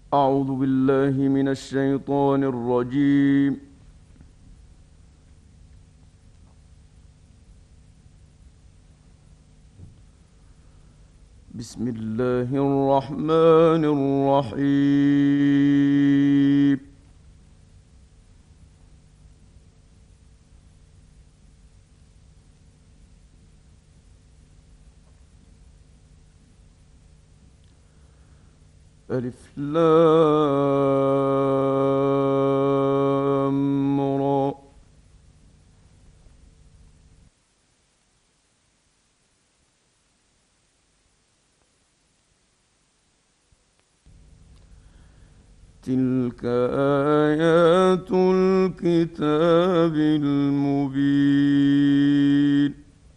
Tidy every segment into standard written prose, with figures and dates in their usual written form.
أعوذ بالله من الشيطان الرجيم. بسم الله الرحمن الرحيم. ألف لام را. تلك آيات الكتاب المبين.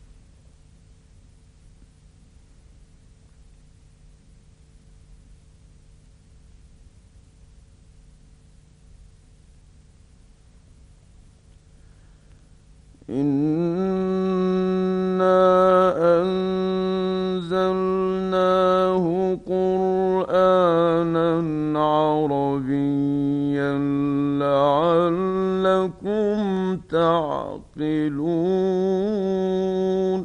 إنا أنزلناه قرآنا عربيا لعلكم تعقلون.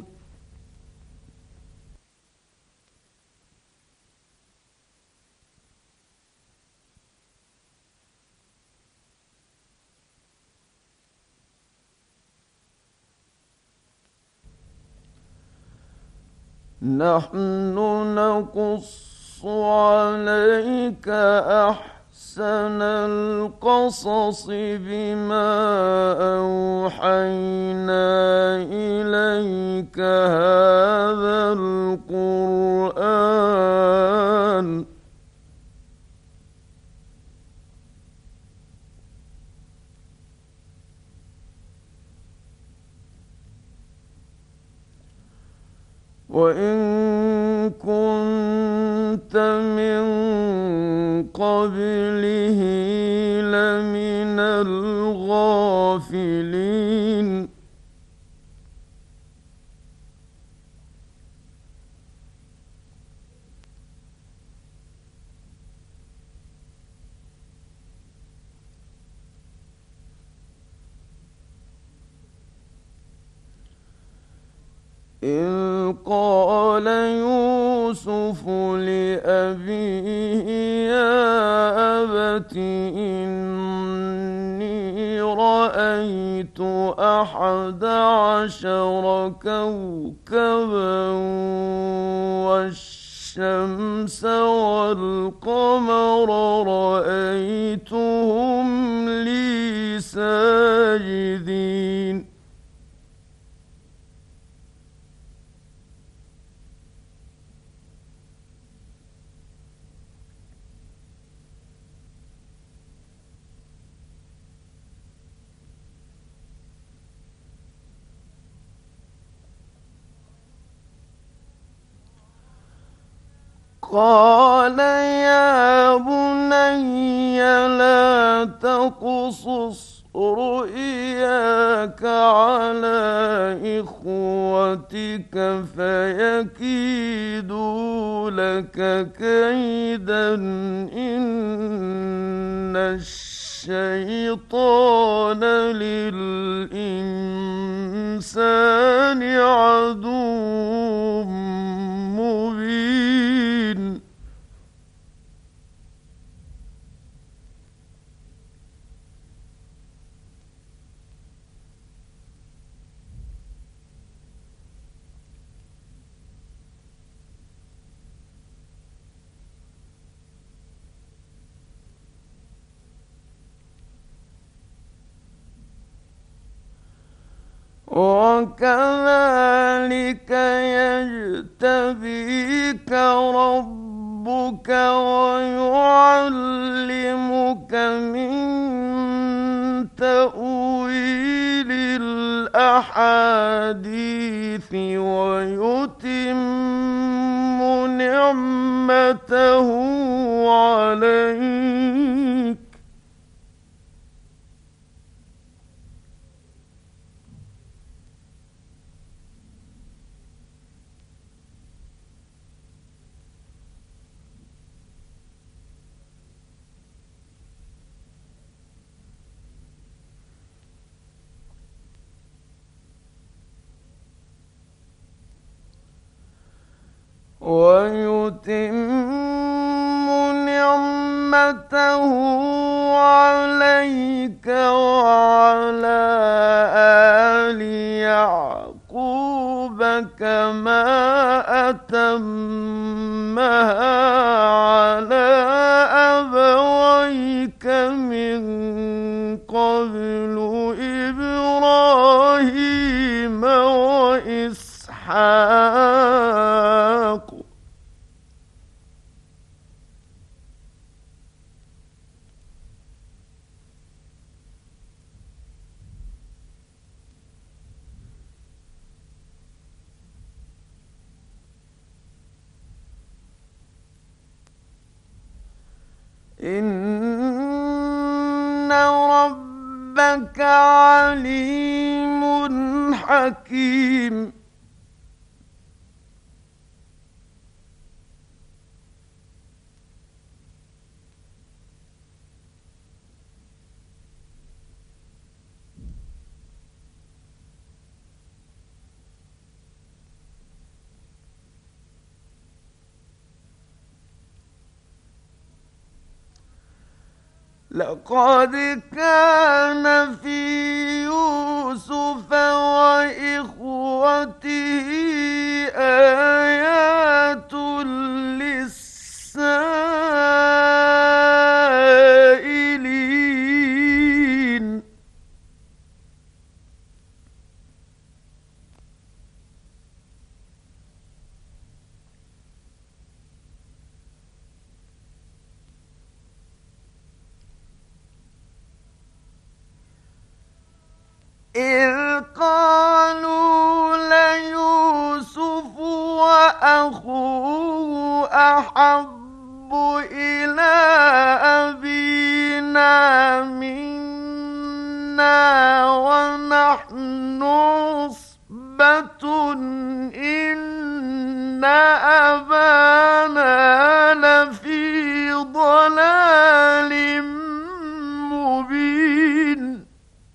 نحن نقص عليك أحسن القصص بما أوحينا إليك هذا القرآن وإن كنت من قبله لمن الغافلين. إذ قال يوسف لأبيه يا أبت إني رأيت 11 كوكبا والشمس والقمر رأيتهم لي ساجدين. قال يا بني لا تقصص رؤياك على إخوتك فيكيدوا لك كيدا إن الشيطان للإنسان عدو مبين. وكذلك يجتبيك ربك ويعلمك من تأويل الأحاديث ويتم نعمته عليك ويتم نعمته عليك وعلى آل يعقوب كما أتمها على أبويك من قبل إبراهيم وإسحاق إن ربك عليم حكيم. لقد كان في يوسف وإخوته آيات للسائلين. إذ قالوا ليوسف وأخوه أحب إلى أبينا منا ونحن عصبة إن أبانا لفي ضلال مبين.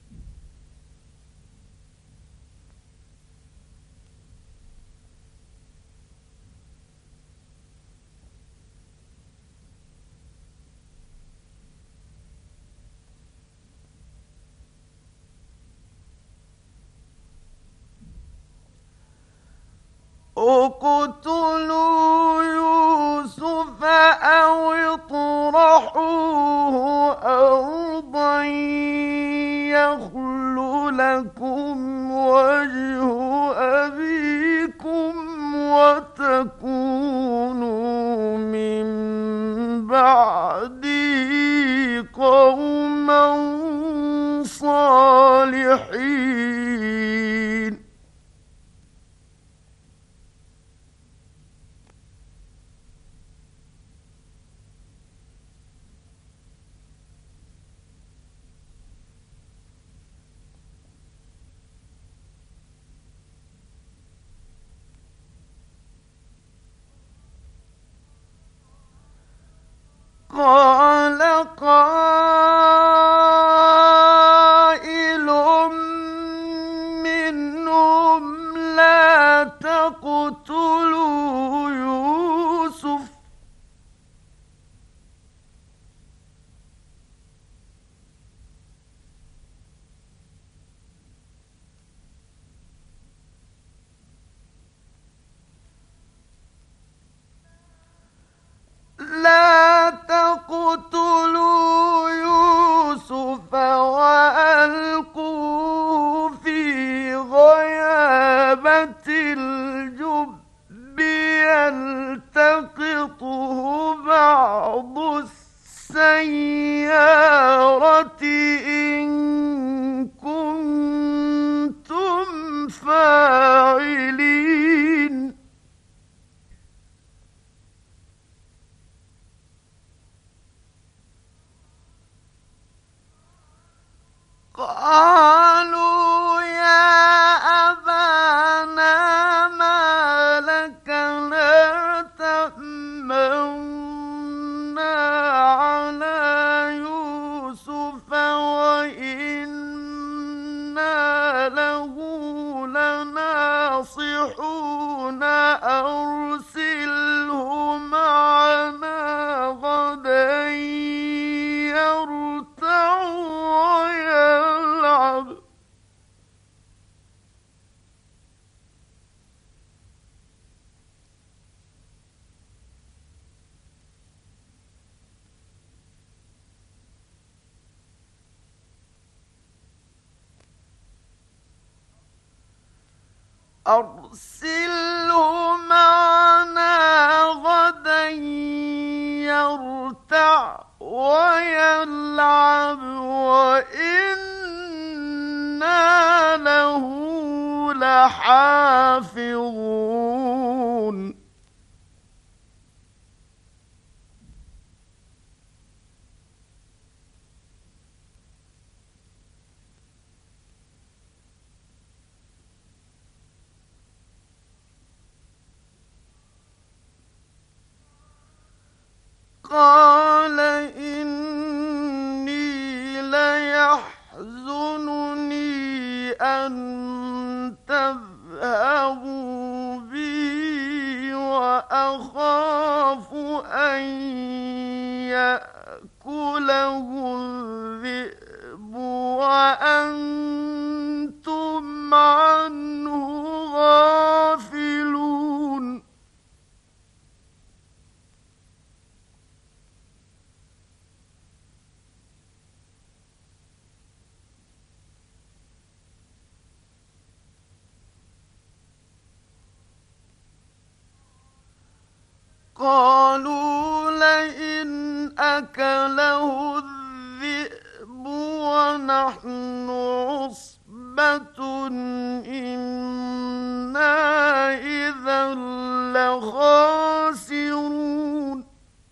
اقتلوا يوسف أو اطرحوه أرضا يخل لكم وجه أبيكم وتكونوا من بعده قوما صالحين. قال قائل منهم لا تقتلوا يوسف وألقوه في غيابة الجب يلتقطه بعض السيارة إن كنتم فاعلين. قالوا يا أبانا ما لك لا تأمنا على يوسف وإنا له لناصحون أرسل أرسله معنا غدا يرتع ويلعب وإنا له لحافظون قال إني ليحزنني أن تذهبوا بي وأخاف أن يأكله الذئب وأنتم عنه غافلون قالوا لئن أكله الذئب ونحن عصبة إنا إذا لخاسرون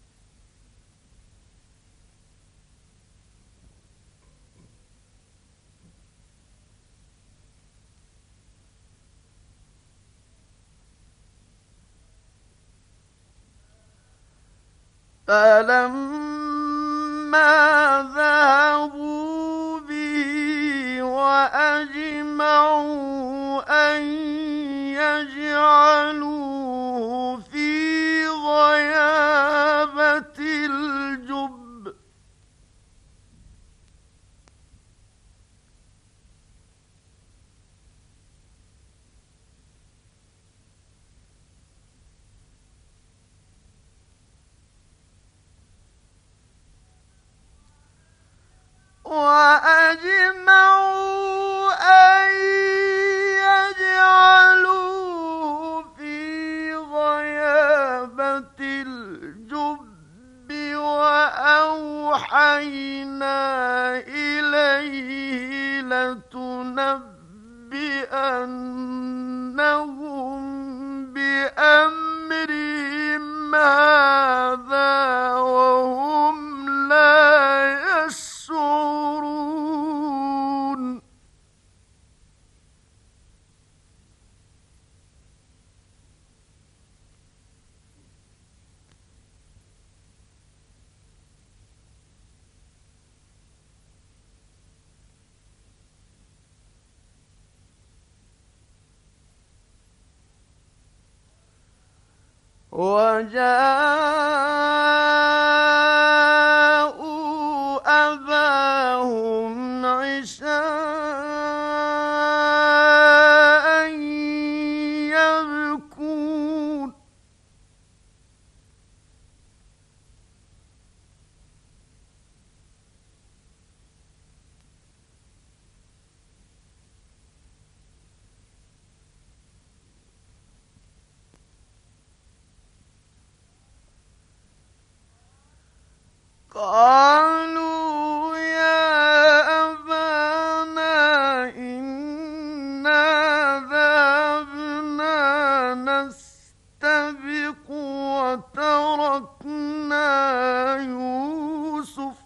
فلما ذهبوا به وأجمعوا أن يجعلوه في غيابة الجب وأجمعوا أن يجعلوه في غيابة الجب وأوحينا إليه لتنبئنهم بأمرهم هذا وهم لا يشعرون وجاءوا أباهم عشاء يبكون قالوا يا أبانا إنا ذهبنا نستبق وتركنا يوسف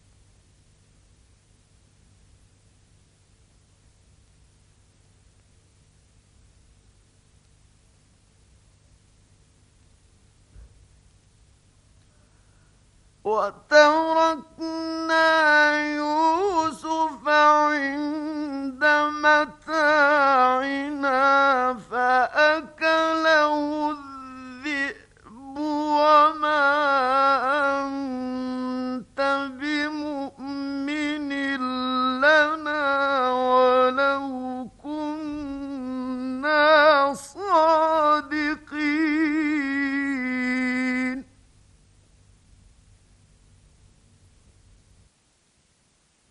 عند متاعنا فأكله الذئب وما أنت بمؤمن لنا ولو كنا صادقين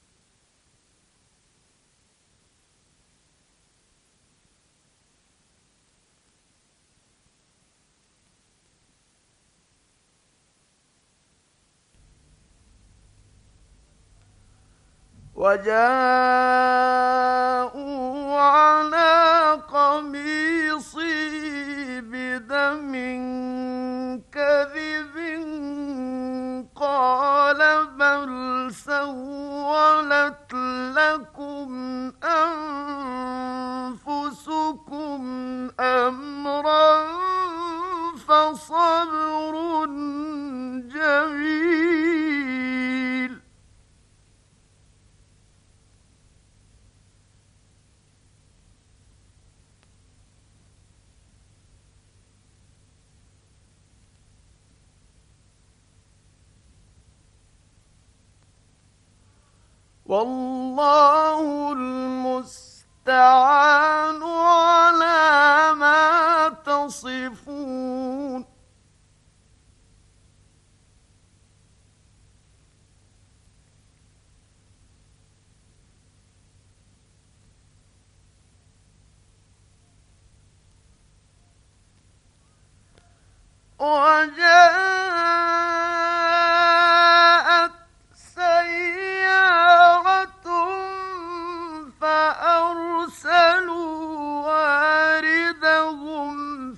وجاءوا على قميصي بدم كذب قال بل سولت لكم أنفسكم أمرا فصبر جميل. والله المستعان على ما تصفون. وجاءت سيارة فأرسلوا واردهم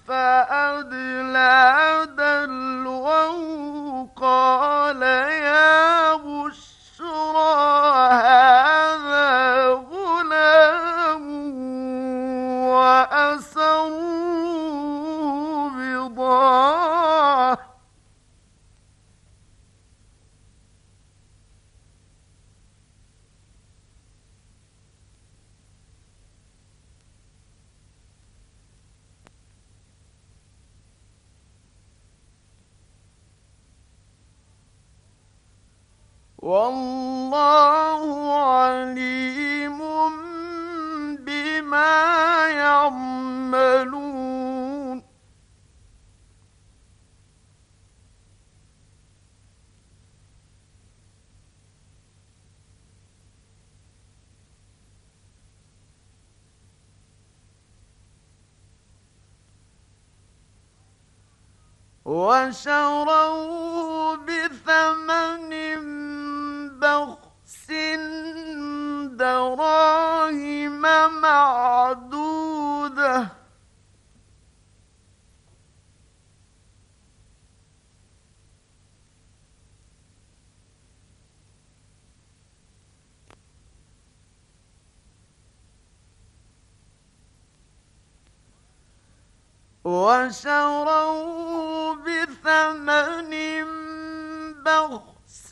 فأدلى دلوه قال يا بشرى هذا غلام وأسروه بضاعة والله عليم بما يعملون. وشروه بثمن بخس دراهم معدودة وشروه بثمن بخس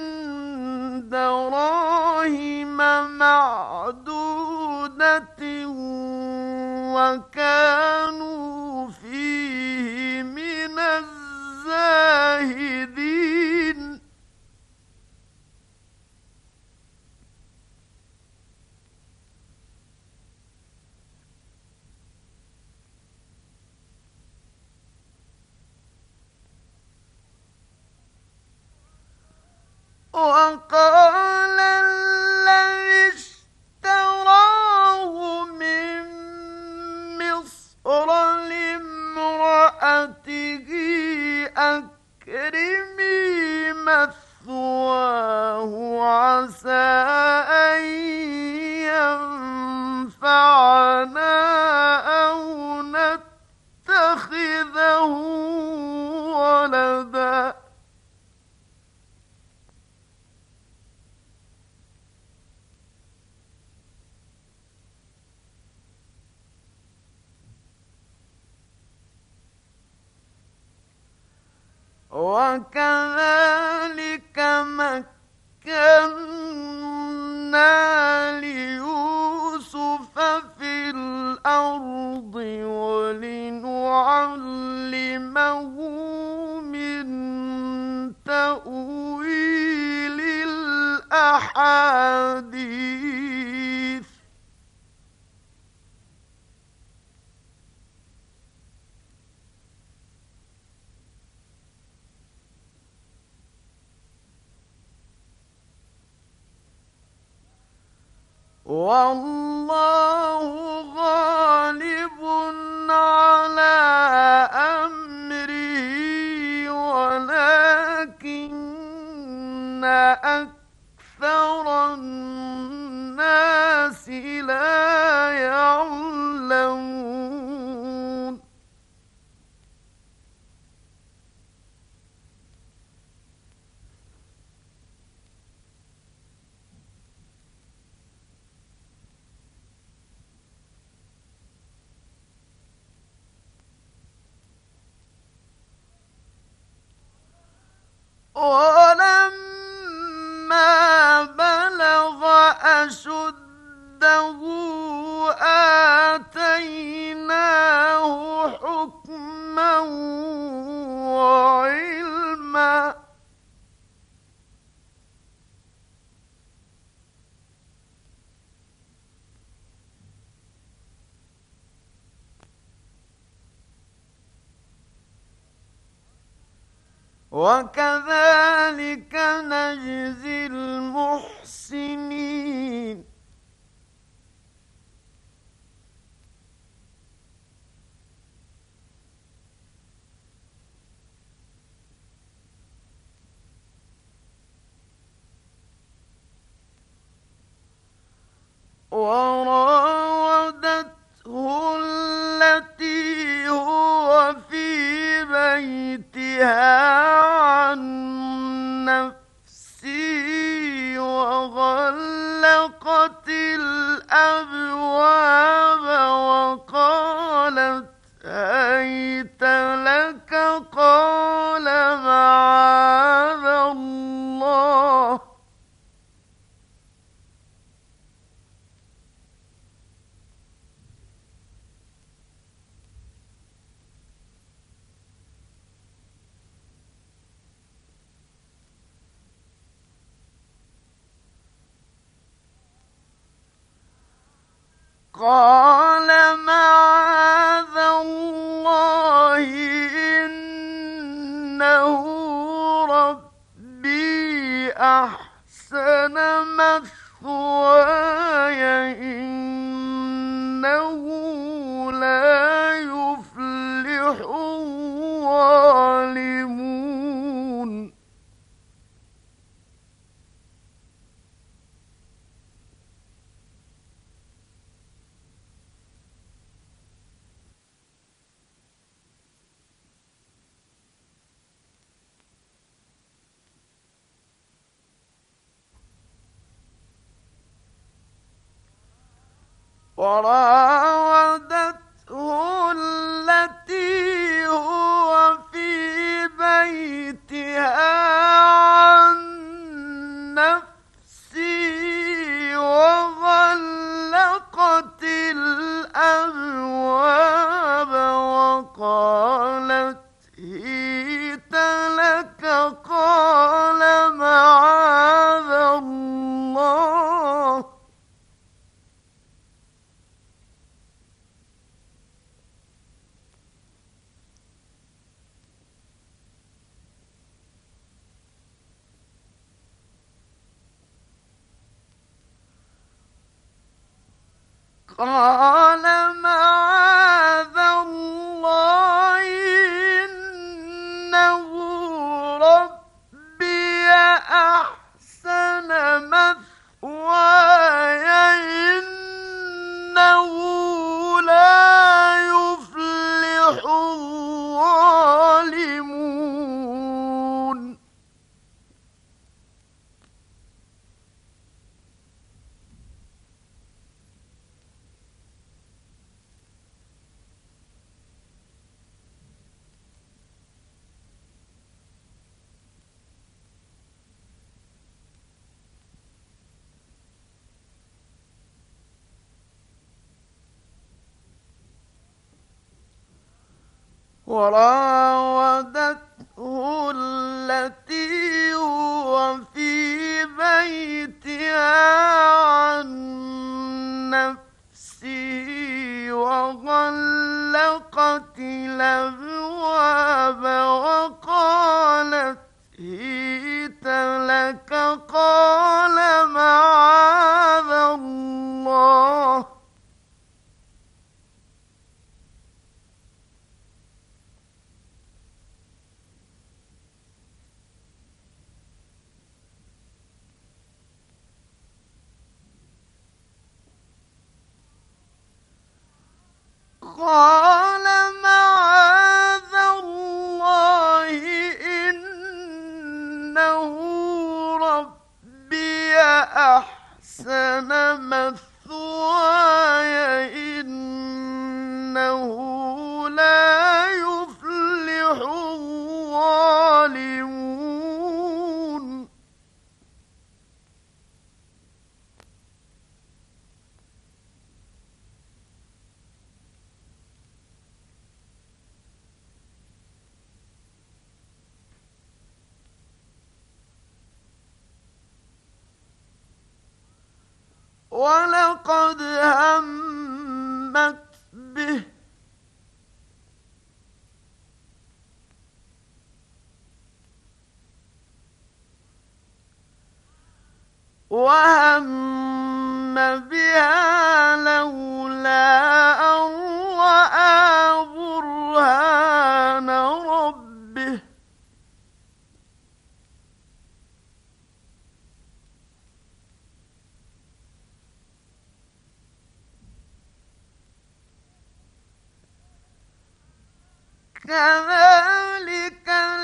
دراهم معدودة وكانوا فيه من الزاهدين. وقال الذي اشتراه من مصر لامرأته أكرمي مثواه عسى أن ينفعنا أو نتخذه ولدا وكذلك مكنا ليوسف في الأرض ولنعلمه من تأويل الأحاديث. والله غالب على أمره ولكن أكثر الناس لا يعلمون. ولما بلغ أشده آتيناه حكما وعلما. وكذلك نجزي المحسنين. وراودته التي هو في بيتها عن نفسه وغلقت الأبواب وقالت هيت لك. قال معاذ الله. قال معاذ الله إنه ربي أحسن مثواي إنه لا يفلح الظالمون. وراودته التي هو في بيتها عن نفسه وغلقت الأبواب وقالت هيت لك. قال معاذ الله. قال معاذ الله إنه ربي أحسن مثواي إنه لا يفلح الظالمون. وراودته التي هو في بيتها عن نفسه وغلقت الأبواب وقالت هيت لك. قال معاذ الله. قال معاذ الله إنه ربي أحسن مثواي إنه لا يفلح الظالمون. ولقد همت به وهم بها لولا أن رأى برهان ربه كذلك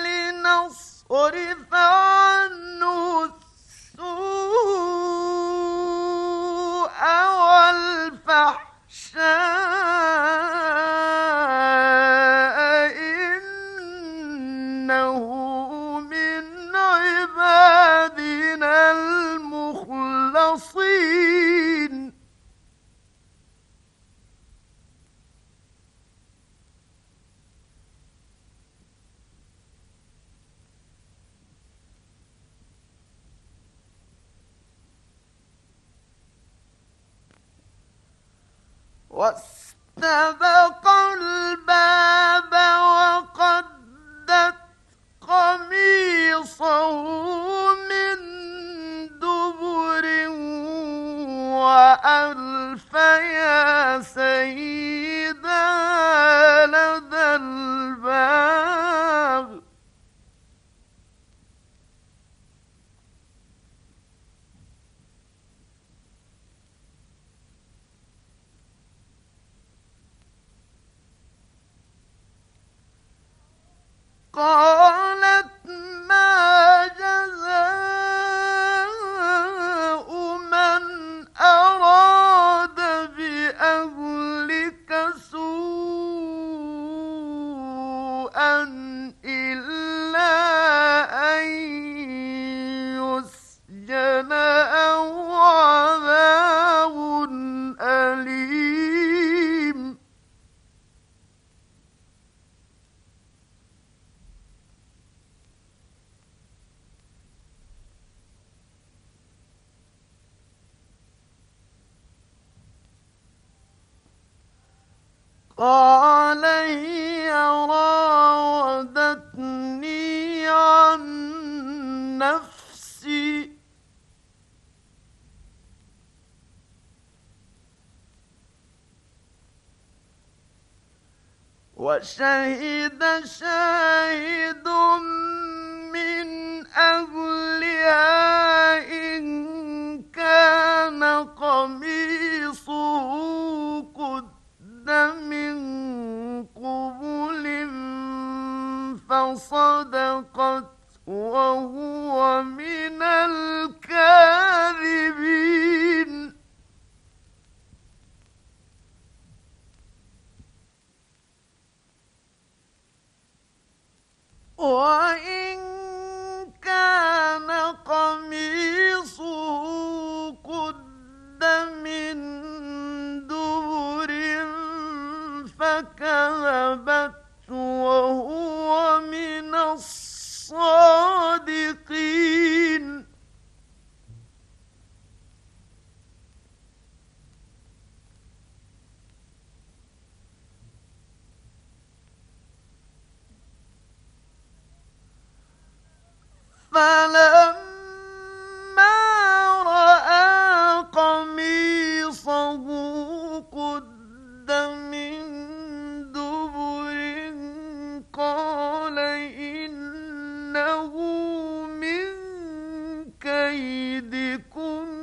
لنصرف عنه السوء والفحشاء إنه من عبادنا المخلصين. واستبق الباب وقدت قميصه من دبر وألف يا سيدها لدى الباب قالت ما جزاء من أراد بأهلك سوءا إلا أن يسجن أو عذاب أليم. قال هي راودتني عن نفسي وشهد شاهد من أهلها إن كان قميصه قد من قبل فصدقت وهو من الكاذبين. وإن كان قميصه قد من دبر فكذبت وهو من الصادقين. فلما رأى قميصه قد من دبر قال إنه من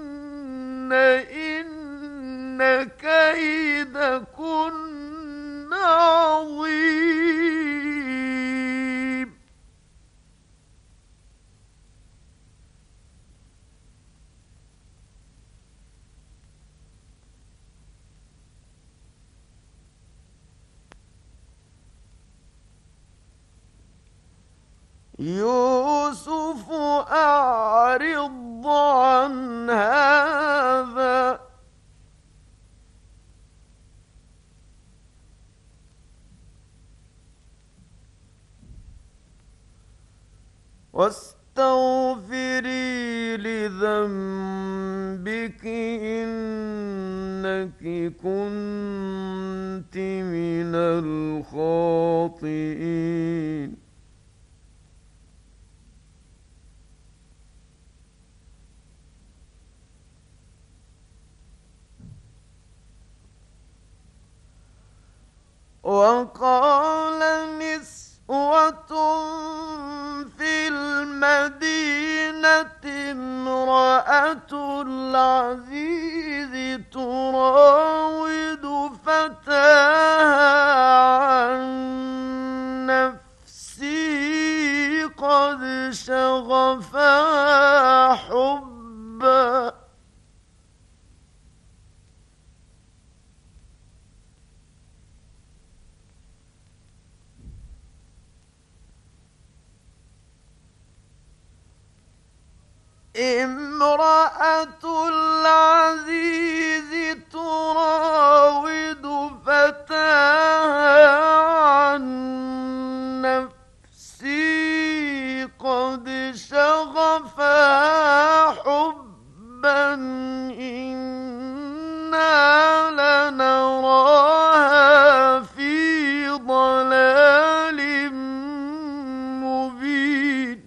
كيدكن إن كيدكن يوسف أعرض عن هذا واستغفري لذنبك إنك كنت من الخاطئين. وقال نسوة في المدينة امرأة العزيز تراود فتاها عن نفسه قد شغفها حبا امرأة العزيز تراود فتاها عن نفسه قد شغفها حبا إنا لنراها في ضلال مبين.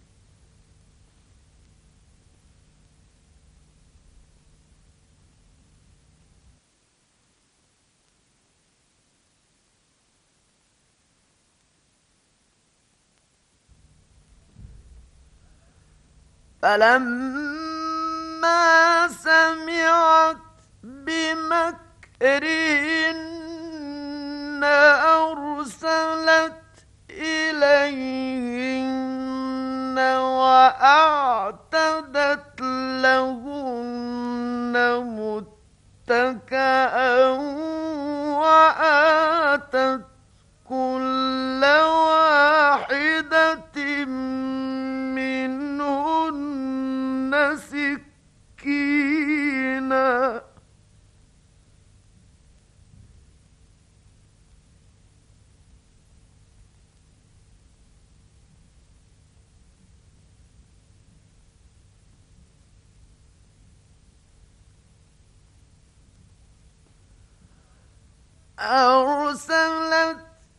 فلما سمعت بمكرهن أرسلت إليهن وأعتدت لهن متكئا وآتت كل واحدة منهن سكينا أرسلت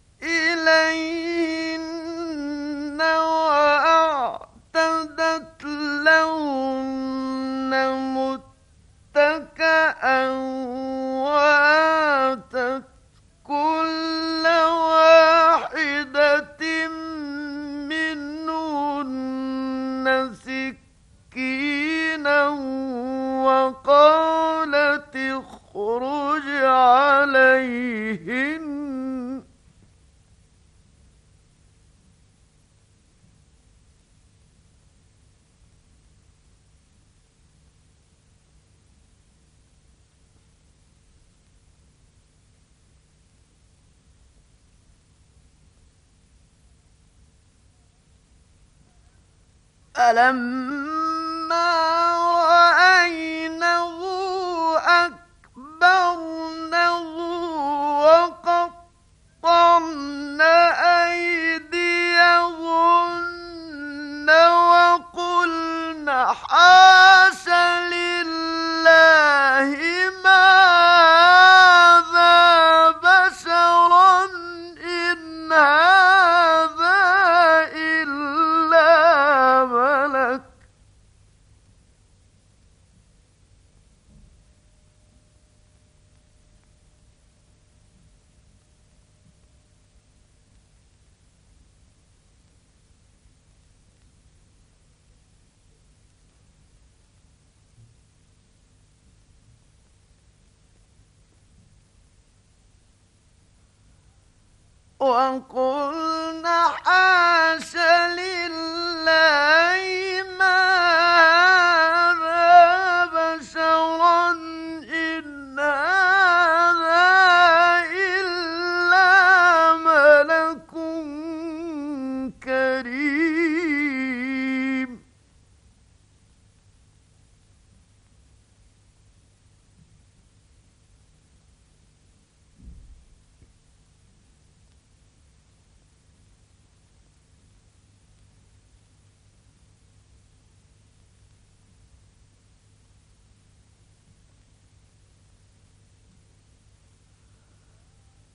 إليهن وأعتدت لهن متكئا وآتت كل واحدة منهن سكينا وقالت اخرج عليهن فلما رأينه أكبرنه وقطعن أيديهن وقلن حاش لله ما هذا بشرا إن هذا إلا ملك وقلن حاش لله ما هذا بشرا إن هذا إلا ملك كريم.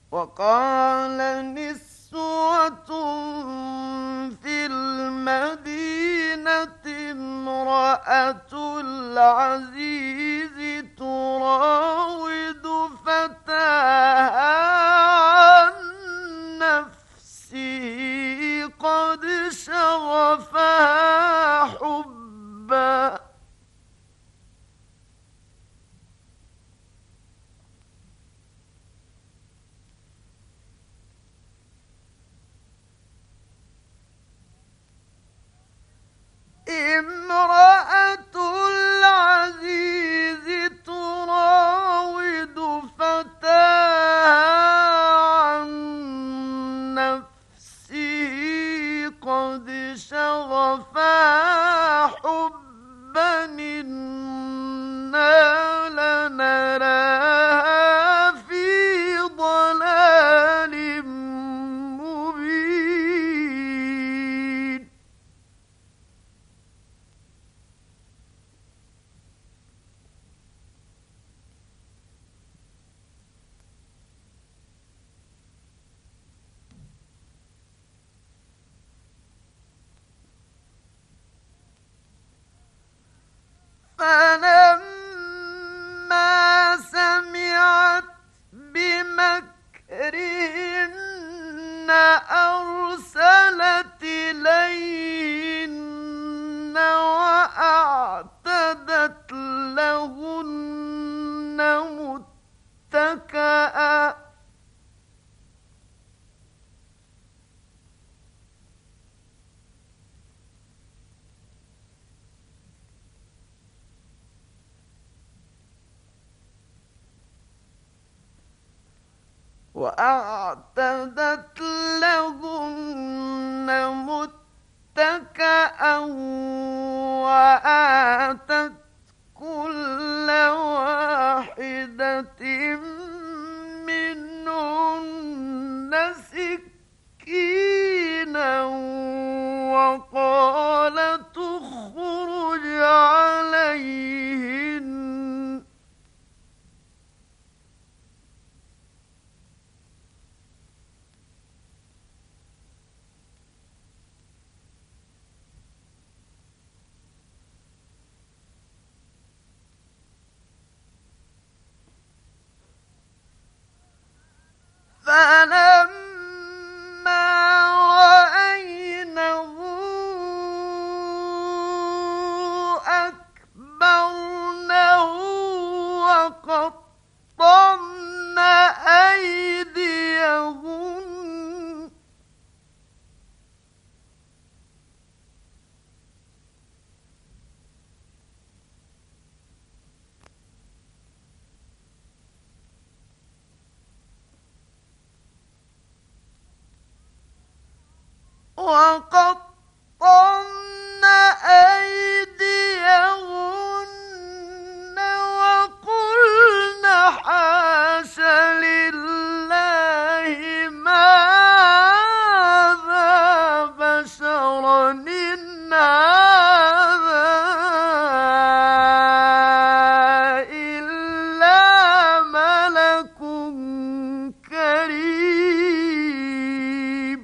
وقال نسوة في المدينة امرأة العزيز تراود فتاها عن نفسه قد شغفها حبا. امرأة العزيز تراود فتاها عن نفسه قد شغفها حبا إنا لنراها في ضلال مبين. فلما سمعت بمكرهن أرسلت إليهن وأعتدت لهن متكئا. وأعتدت لهن متكأ وآتت كل واحدة منهن سكينا وقالت اخرج عليهن. فلما رأينه أكبرنه وقطعن أيديهن وقلن حاش لله ما هذا بشرا إن هذا إلا ملك كريم.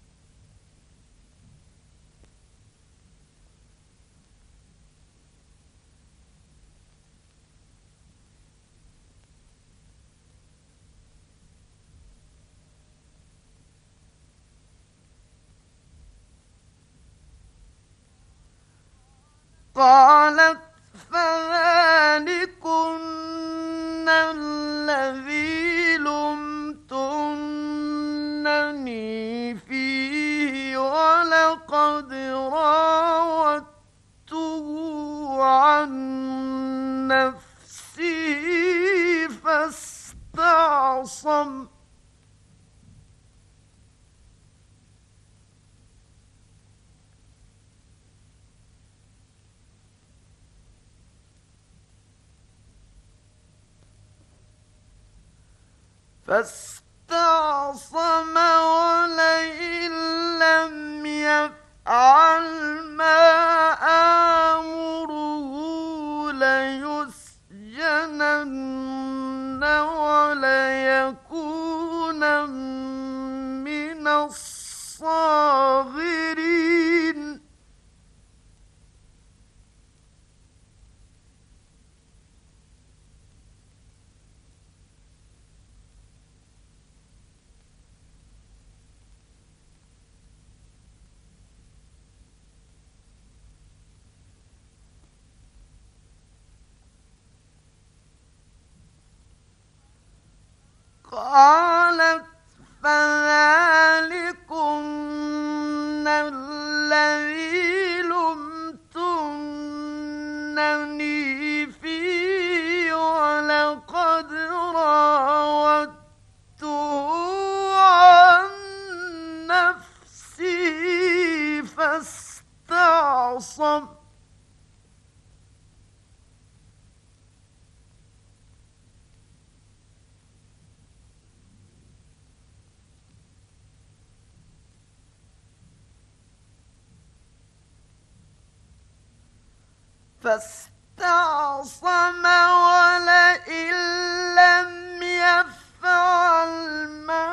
قالت فذلكن الذي لمتنني فيه ولقد راودته عن نفسه فاستعصم. ولئن لم يفعل ما آمره ليسجنن وليكون قالت فذلكن الذي لمتنني فيه ولقد راودته عن نفسه فاستعصم ولئن لم يفعل ما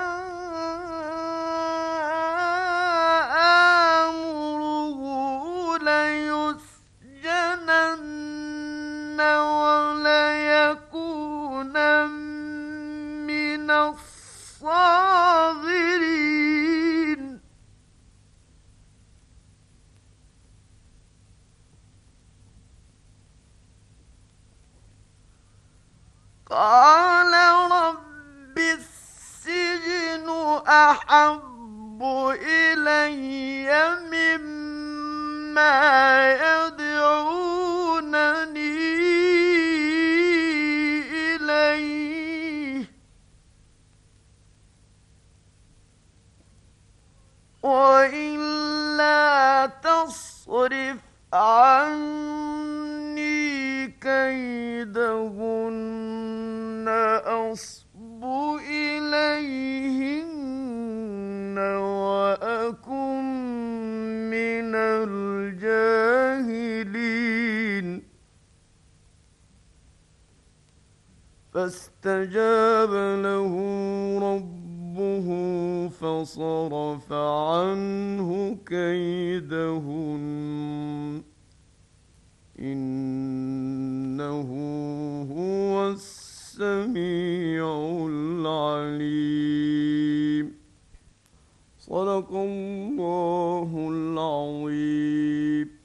آمره ليسجنن وليكون من الصاغرين قال رب السجن أحب إلي مما يدعونني إليه وإلا تصرف عني كيدهن أصب إليهن وأكن من الجاهلين فاستجاب له ربه فصرف عنه كيدهن إنه هو السميع العليم. صدق الله العظيم.